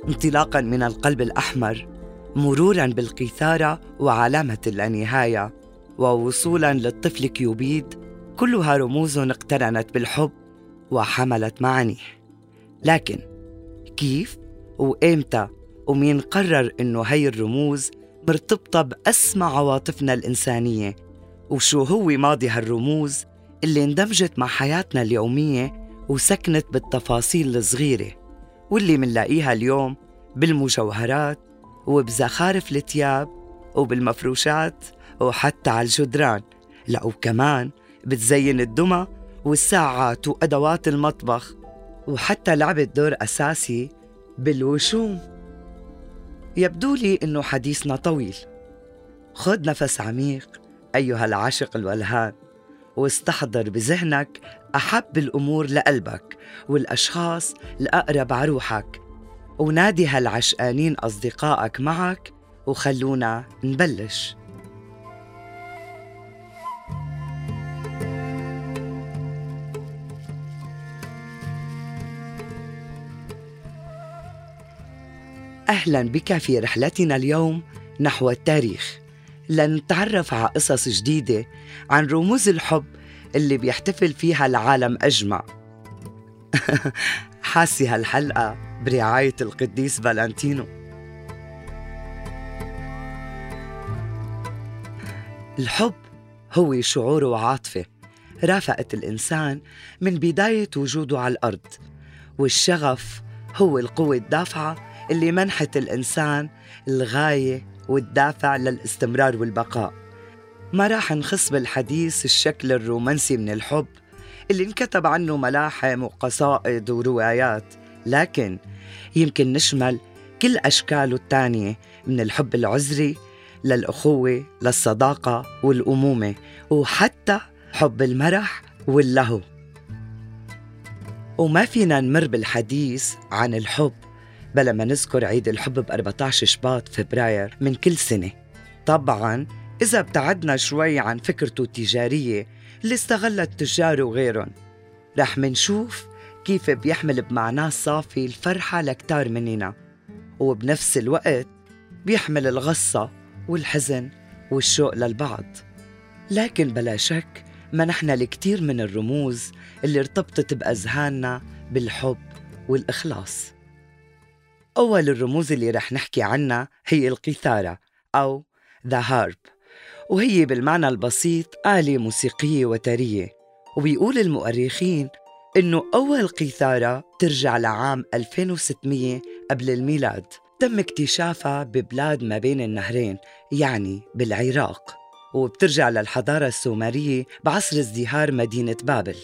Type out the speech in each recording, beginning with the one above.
انطلاقاً من القلب الأحمر، مروراً بالقيثارة وعلامة اللانهاية، ووصولاً للطفل كيوبيد، كلها رموز اقترنت بالحب وحملت معانيه. لكن كيف وإمتى ومين قرر إنه هاي الرموز مرتبطة بأسمى عواطفنا الإنسانية؟ وشو هو ماضي هالرموز اللي اندمجت مع حياتنا اليومية وسكنت بالتفاصيل الصغيرة واللي منلاقيها اليوم بالمجوهرات وبزخارف الثياب وبالمفروشات وحتى على الجدران، لا وكمان بتزين الدمى والساعات وأدوات المطبخ، وحتى لعبت دور أساسي بالوشوم. يبدو لي إنه حديثنا طويل. خد نفس عميق أيها العاشق الولهان، واستحضر بذهنك أحب الأمور لقلبك والأشخاص الأقرب عروحك، ونادي هالعشقانين أصدقائك معك، وخلونا نبلش. أهلاً بك في رحلتنا اليوم نحو التاريخ، لنتعرف على قصص جديدة عن رموز الحب اللي بيحتفل فيها العالم أجمع. حاسي هالحلقة برعاية القديس فالنتينو. الحب هو شعور وعاطفة رافقت الإنسان من بداية وجوده على الأرض، والشغف هو القوة الدافعة اللي منحت الإنسان الغاية والدافع للاستمرار والبقاء. ما راح نخص بالحديث الشكل الرومانسي من الحب اللي انكتب عنه ملاحم وقصائد وروايات، لكن يمكن نشمل كل أشكاله التانية، من الحب العذري للأخوة للصداقة والأمومة، وحتى حب المرح واللهو. وما فينا نمر بالحديث عن الحب بلا ما نذكر عيد الحب ب14 شباط فبراير من كل سنة. طبعاً إذا ابتعدنا شوي عن فكرته التجارية اللي استغلت التجار وغيرهم، رح منشوف كيف بيحمل بمعناه الصافي الفرحة لكتار مننا، وبنفس الوقت بيحمل الغصة والحزن والشوق للبعض. لكن بلا شك منحنا الكثير من الرموز اللي ارتبطت بأذهاننا بالحب والإخلاص. أول الرموز اللي رح نحكي عنها هي القيثارة أو The Harp، وهي بالمعنى البسيط آلة موسيقية وترية. وبيقول المؤرخين إنه أول قيثارة ترجع لعام 2600 قبل الميلاد، تم اكتشافها ببلاد ما بين النهرين، يعني بالعراق، وبترجع للحضارة السومرية بعصر ازدهار مدينة بابل.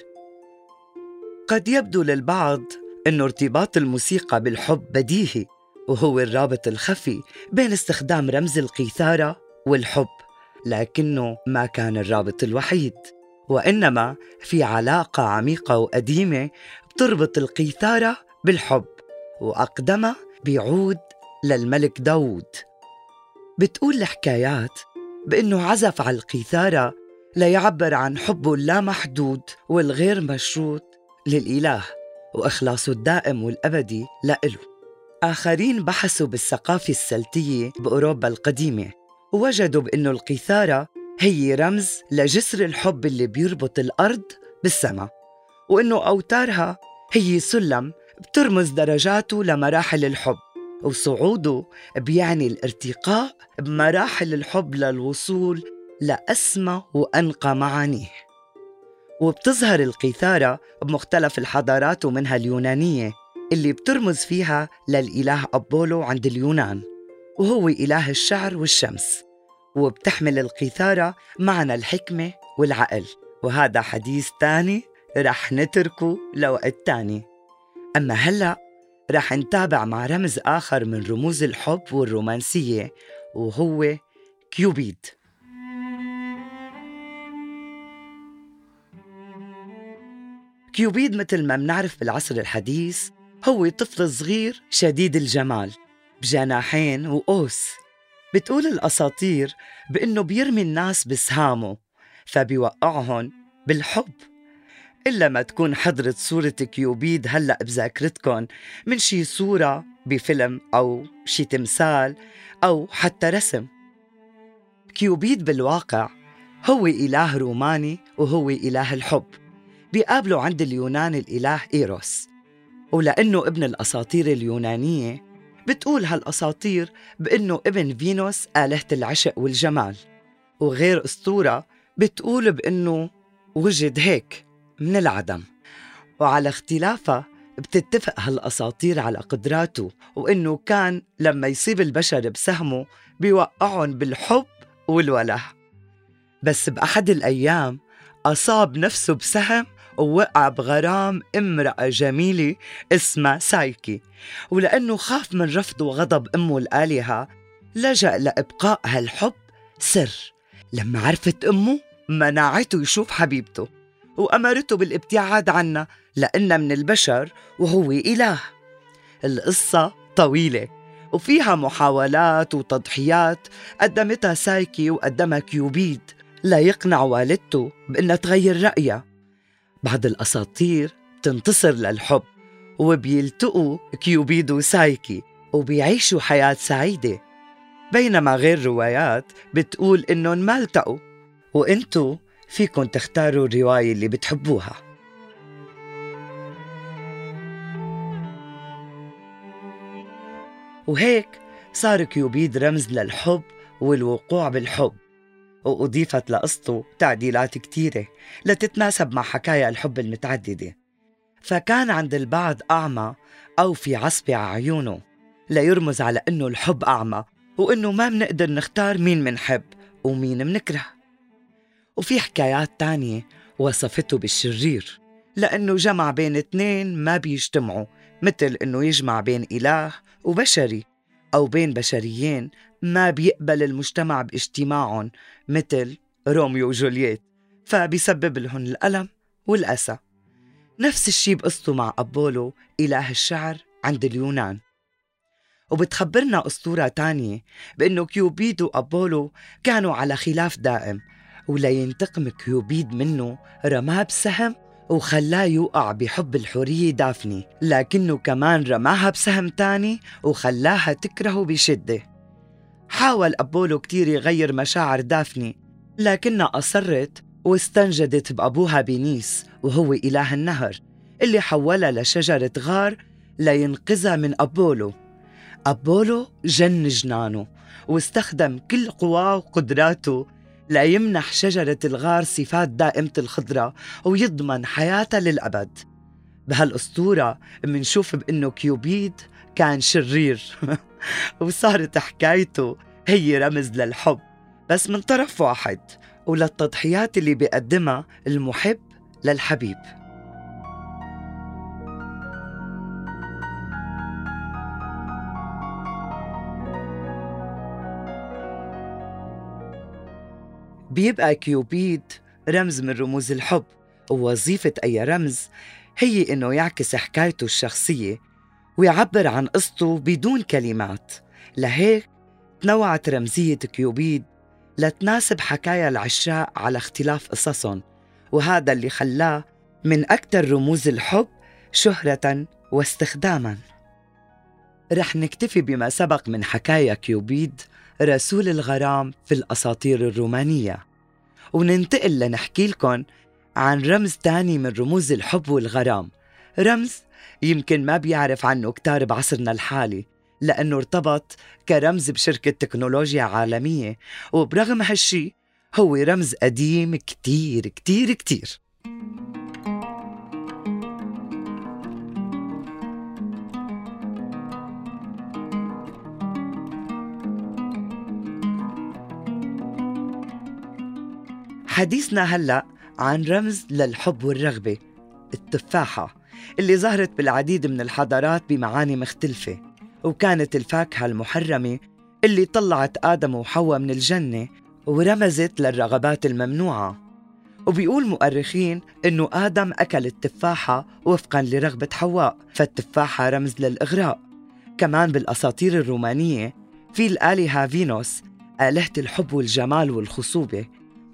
قد يبدو للبعض إنه ارتباط الموسيقى بالحب بديهي، وهو الرابط الخفي بين استخدام رمز القيثارة والحب، لكنه ما كان الرابط الوحيد، وإنما في علاقة عميقة وقديمة بتربط القيثارة بالحب، وأقدمها بيعود للملك داود. بتقول الحكايات بأنه عزف على القيثارة ليعبر عن حبه اللامحدود والغير مشروط للإله وإخلاصه الدائم والأبدي لإله. آخرين بحثوا بالثقافة السلتية بأوروبا القديمة، ووجدوا بأنه القيثارة هي رمز لجسر الحب اللي بيربط الأرض بالسماء، وأنه أوتارها هي سلم بترمز درجاته لمراحل الحب، وصعوده بيعني الارتقاء بمراحل الحب للوصول لأسمى وأنقى معانيه. وبتظهر القيثارة بمختلف الحضارات ومنها اليونانية اللي بترمز فيها للإله أبولو عند اليونان، وهو إله الشعر والشمس. وبتحمل القيثارة معنى الحكمة والعقل، وهذا حديث تاني رح نتركه لوقت تاني. أما هلأ رح نتابع مع رمز آخر من رموز الحب والرومانسية، وهو كيوبيد. كيوبيد مثل ما منعرف بالعصر الحديث هو طفل صغير شديد الجمال بجناحين وقوس. بتقول الأساطير بأنه بيرمي الناس بسهامه فبيوقعهم بالحب. إلا ما تكون حضرت صورة كيوبيد هلأ بذاكرتكن من شي صورة بفيلم أو شي تمثال أو حتى رسم. كيوبيد بالواقع هو إله روماني وهو إله الحب، بيقابله عند اليونان الإله إيروس. ولأنه ابن الأساطير اليونانية بتقول هالأساطير بأنه ابن فينوس آلهة العشق والجمال، وغير أسطورة بتقول بأنه وجد هيك من العدم. وعلى اختلافها بتتفق هالأساطير على قدراته، وإنه كان لما يصيب البشر بسهمه بيوقعهم بالحب والوله. بس بأحد الأيام أصاب نفسه بسهم ووقع بغرام امرأة جميلة اسمها سايكي، ولأنه خاف من رفض وغضب أمه الآلهة لجأ لإبقاء هالحب سر. لما عرفت أمه منعته يشوف حبيبته وأمرته بالابتعاد عنها لأنها من البشر وهو إله. القصة طويلة وفيها محاولات وتضحيات قدمتها سايكي وقدمها كيوبيد ليقنع والدته بأنها تغير رأيها. بعد الأساطير تنتصر للحب وبيلتقوا كيوبيد وسايكي وبيعيشوا حياة سعيدة، بينما غير روايات بتقول إنهم ما التقوا. وإنتو فيكن تختاروا الرواية اللي بتحبوها. وهيك صار كيوبيد رمز للحب والوقوع بالحب، وأضيفت لقصته تعديلات كتيرة لتتناسب مع حكايا الحب المتعددة. فكان عند البعض أعمى أو في عصبة على عيونه ليرمز على أنه الحب أعمى، وأنه ما منقدر نختار مين منحب ومين منكره. وفي حكايات تانية وصفته بالشرير لأنه جمع بين اتنين ما بيجتمعوا، مثل أنه يجمع بين إله وبشري، أو بين بشريين ما بيقبل المجتمع باجتماعهم، مثل روميو وجولييت، فبيسبب لهم الألم والأسى. نفس الشي بقصته مع أبولو إله الشعر عند اليونان. وبتخبرنا أسطورة تانية بأنه كيوبيد وأبولو كانوا على خلاف دائم، ولينتقم كيوبيد منه رماه بسهم وخلاه يوقع بحب الحورية دافني، لكنه كمان رماها بسهم تاني وخلاها تكرهه بشدة. حاول أبولو كتير يغير مشاعر دافني، لكنها أصرت واستنجدت بأبوها بينيس وهو إله النهر اللي حولها لشجرة غار لينقذها من أبولو. أبولو جن جنانه واستخدم كل قواه وقدراته ليمنح شجرة الغار صفات دائمة الخضرة ويضمن حياتها للأبد. بهالأسطورة منشوف بأنه كيوبيد كان شرير وصارت حكايته هي رمز للحب بس من طرف واحد، وللتضحيات اللي بيقدمها المحب للحبيب. بيبقى كيوبيد رمز من رموز الحب، ووظيفة أي رمز هي إنه يعكس حكايته الشخصية ويعبر عن قصته بدون كلمات. لهيك تنوعت رمزية كيوبيد لتناسب حكايا العشاق على اختلاف قصصهم، وهذا اللي خلاه من أكثر رموز الحب شهرة واستخداما. رح نكتفي بما سبق من حكايا كيوبيد رسول الغرام في الأساطير الرومانية، وننتقل لنحكي لكم عن رمز تاني من رموز الحب والغرام، رمز يمكن ما بيعرف عنه كتار بعصرنا الحالي لأنه ارتبط كرمز بشركة تكنولوجيا عالمية، وبرغم هالشي هو رمز قديم كتير كتير كتير. حديثنا هلأ عن رمز للحب والرغبة، التفاحة اللي ظهرت بالعديد من الحضارات بمعاني مختلفة، وكانت الفاكهة المحرمة اللي طلعت آدم وحواء من الجنة ورمزت للرغبات الممنوعة. وبيقول مؤرخين إنه آدم أكل التفاحة وفقاً لرغبة حواء، فالتفاحة رمز للإغراء. كمان بالأساطير الرومانية في الآلهة فينوس آلهة الحب والجمال والخصوبة،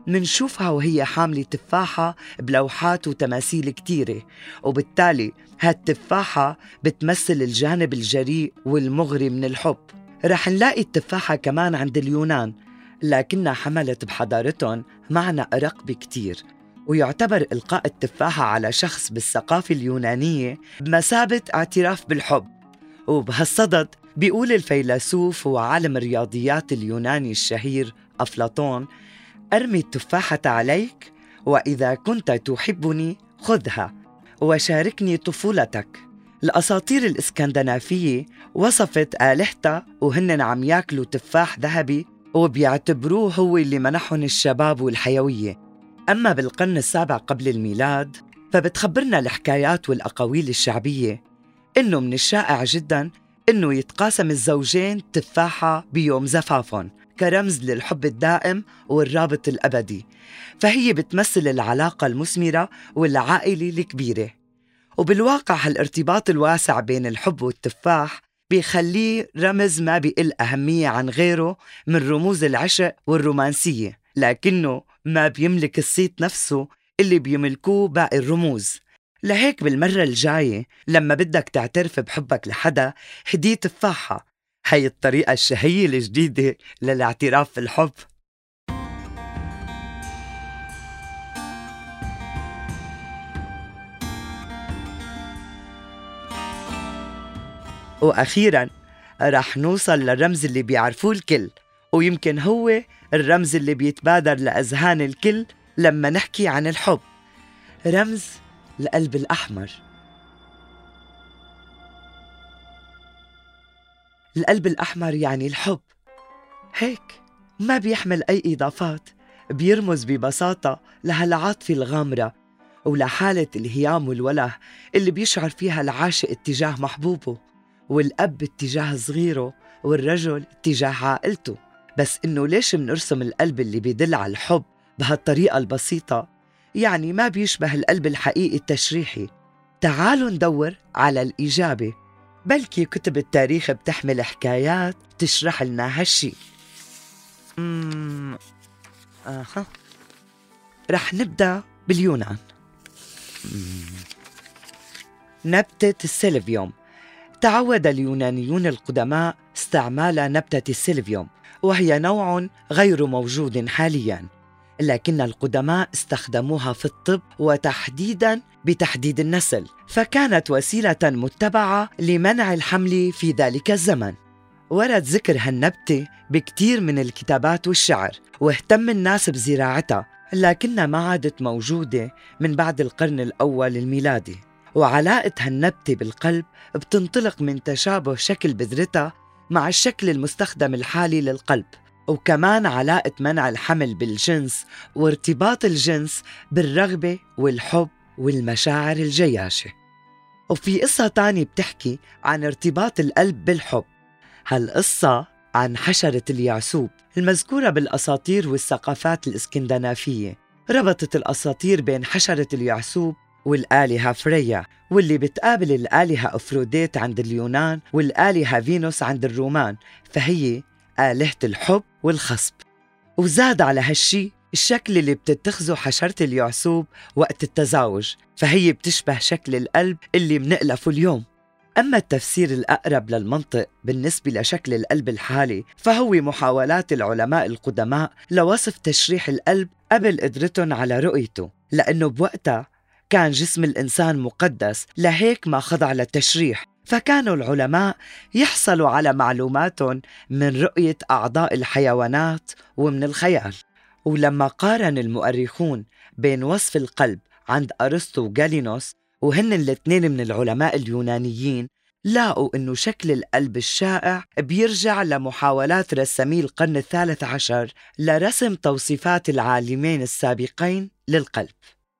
منشوفها وهي حاملة تفاحة بلوحات وتماثيل كتيرة، وبالتالي هالتفاحة بتمثل الجانب الجريء والمغري من الحب. رح نلاقي التفاحة كمان عند اليونان، لكنها حملت بحضارتهم معنى أرق بكتير، ويعتبر إلقاء التفاحة على شخص بالثقافة اليونانية بمثابة اعتراف بالحب. وبهالصدد بيقول الفيلسوف وعالم الرياضيات اليوناني الشهير أفلاطون: أرمي التفاحة عليك، وإذا كنت تحبني خذها وشاركني طفولتك. الأساطير الإسكندنافية وصفت آلهتها وهن عم ياكلوا تفاح ذهبي، وبيعتبروه هو اللي منحهم الشباب والحيوية. أما بالقرن السابع قبل الميلاد فبتخبرنا الحكايات والأقاويل الشعبية إنه من الشائع جداً إنه يتقاسم الزوجين تفاحة بيوم زفافهم كرمز للحب الدائم والرابط الأبدي، فهي بتمثل العلاقة المثمرة والعائلة الكبيرة. وبالواقع هالارتباط الواسع بين الحب والتفاح بيخليه رمز ما بيقل أهمية عن غيره من رموز العشق والرومانسية، لكنه ما بيملك الصيت نفسه اللي بيملكوه باقي الرموز. لهيك بالمرة الجاية لما بدك تعترف بحبك لحدا، هديه تفاحة. هي الطريقة الشهية الجديدة للاعتراف بالحب. وأخيراً رح نوصل للرمز اللي بيعرفوه الكل، ويمكن هو الرمز اللي بيتبادر لأذهان الكل لما نحكي عن الحب: رمز القلب الأحمر. القلب الأحمر يعني الحب، هيك ما بيحمل أي إضافات، بيرمز ببساطة لهالعاطفة الغامرة ولحالة الهيام والوله اللي بيشعر فيها العاشق اتجاه محبوبه، والأب اتجاه صغيره، والرجل اتجاه عائلته. بس إنه ليش منرسم القلب اللي بيدل على الحب بهالطريقة البسيطة؟ يعني ما بيشبه القلب الحقيقي التشريحي. تعالوا ندور على الإجابة، بلكي كتب التاريخ بتحمل حكايات تشرح لنا هالشي. رح نبدأ باليونان. نبتة السيلفيوم. تعود اليونانيون القدماء استعمال نبتة السيلفيوم، وهي نوع غير موجود حالياً، لكن القدماء استخدموها في الطب وتحديداً بتحديد النسل، فكانت وسيلة متبعة لمنع الحمل في ذلك الزمن. ورد ذكر هالنبتة بكتير من الكتابات والشعر، واهتم الناس بزراعتها، لكنها ما عادت موجودة من بعد القرن الأول الميلادي. وعلاقة هالنبتة بالقلب بتنطلق من تشابه شكل بذرتها مع الشكل المستخدم الحالي للقلب، وكمان علاقة منع الحمل بالجنس وارتباط الجنس بالرغبة والحب والمشاعر الجياشة. وفي قصة تانية بتحكي عن ارتباط القلب بالحب. هالقصة عن حشرة اليعسوب المذكورة بالأساطير والثقافات الإسكندنافية. ربطت الأساطير بين حشرة اليعسوب والآلهة فريا، واللي بتقابل الآلهة أفروديت عند اليونان والآلهة فينوس عند الرومان، فهي آلهة الحب والخصب. وزاد على هالشي الشكل اللي بتتخذه حشرة اليعسوب وقت التزاوج، فهي بتشبه شكل القلب اللي منألفه اليوم. أما التفسير الأقرب للمنطق بالنسبة لشكل القلب الحالي فهو محاولات العلماء القدماء لوصف تشريح القلب قبل قدرتهم على رؤيته، لأنه بوقتها كان جسم الإنسان مقدس، لهيك ما خضع للتشريح، فكانوا العلماء يحصلوا على معلوماتهم من رؤية أعضاء الحيوانات ومن الخيال. ولما قارن المؤرخون بين وصف القلب عند أرسطو وغالينوس، وهن الاثنين من العلماء اليونانيين، لاقوا إنه شكل القلب الشائع بيرجع لمحاولات رسامي القرن الثالث عشر لرسم توصيفات العالمين السابقين للقلب.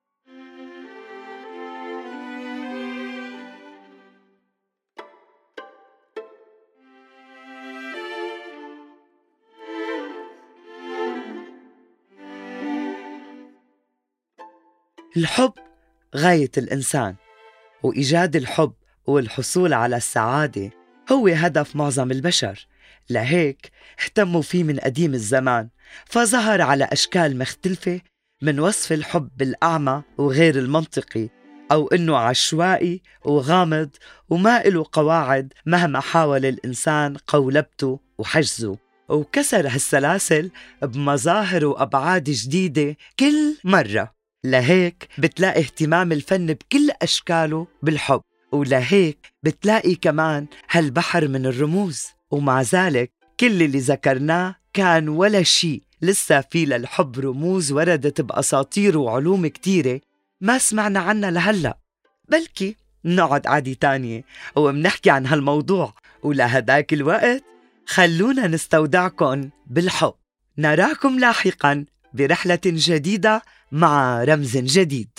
الحب غاية الإنسان، وإيجاد الحب والحصول على السعادة هو هدف معظم البشر، لهيك اهتموا فيه من قديم الزمان، فظهر على أشكال مختلفة، من وصف الحب بالأعمى وغير المنطقي، أو إنه عشوائي وغامض وما إله قواعد مهما حاول الإنسان قولبته وحجزه، وكسر هالسلاسل بمظاهر وأبعاد جديدة كل مرة. لهيك بتلاقي اهتمام الفن بكل أشكاله بالحب، ولهيك بتلاقي كمان هالبحر من الرموز. ومع ذلك كل اللي ذكرناه كان ولا شيء لسه في للحب رموز وردت بأساطير وعلوم كتيرة ما سمعنا عنها لهلأ. بلكي نقعد قعدة تانية ومنحكي عن هالموضوع، ولهداك الوقت خلونا نستودعكن بالحب. نراكم لاحقا برحلة جديدة مع رمز جديد.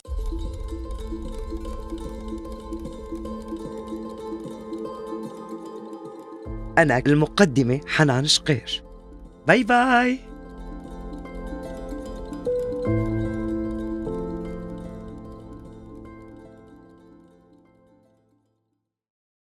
أنا المقدمة حنان شقير. باي باي.